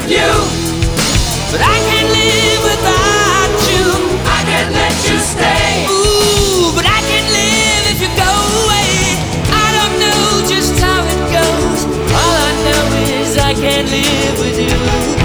with you, but I can't live without you. I can't let you stay. Ooh, but I can't live if you go away. I don't know just how it goes. All I know is I can't live with you.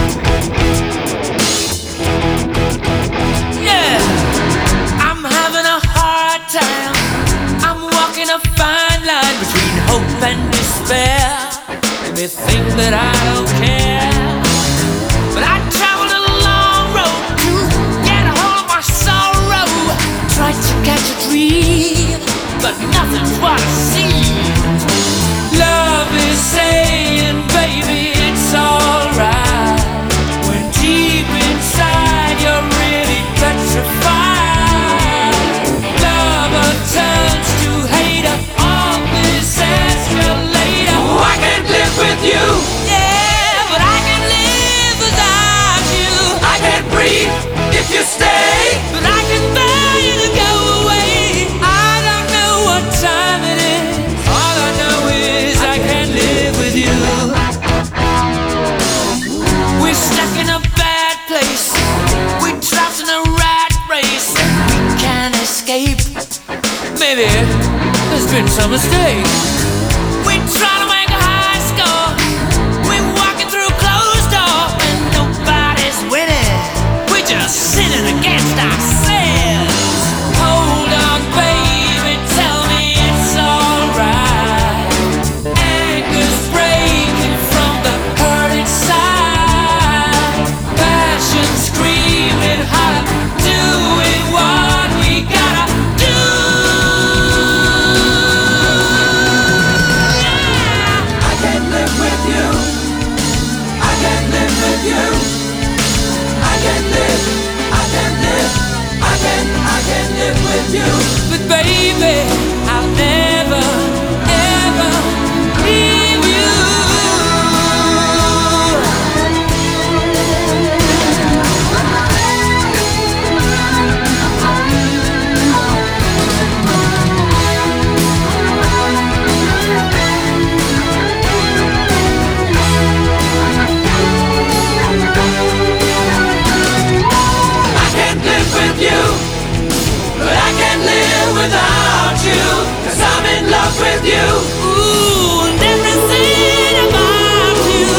Yeah, I'm having a hard time. I'm walking a fine line between hope and despair. They think that I don't care, but I traveled a long road to get a hold of my sorrow. Tried to catch a dream, but nothing's what I see. Love is saying, baby, it's alright, when deep inside you're really petrified. Lover turns to hater, all this escalator. Oh, I can't live with you, Yeah, but I can live without you. I can't breathe if you stay. But I can bear you to go away. I don't know what time it is. All I know is I can't live with you. We're stuck in a bad place. We're trapped in a rat race. We can't escape. Maybe there's been some mistake. We're trying to make a high score. We're walking through a closed door, and nobody's winning. We're just sinning against ourselves. Hold on, baby, tell me it's alright. Anger's breaking from the hurt inside. Passion screaming holler, doing what we gotta do. I can't live with you, I can't live with you, I can't live, I can't live, I can't live with you. But baby, I'll never, ever leave you. I can't live with you, but I can't live without you, 'cause I'm in love with you. Ooh, and everything about you.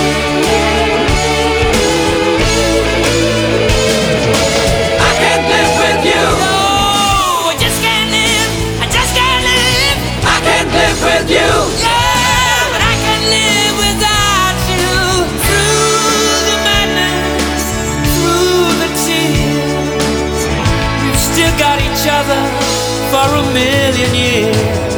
I can't live with you, No, I just can't live. I just can't live. I can't live with you. Yeah, but I can't live without you. Through the madness, through the tears, we've still got each other for a million years.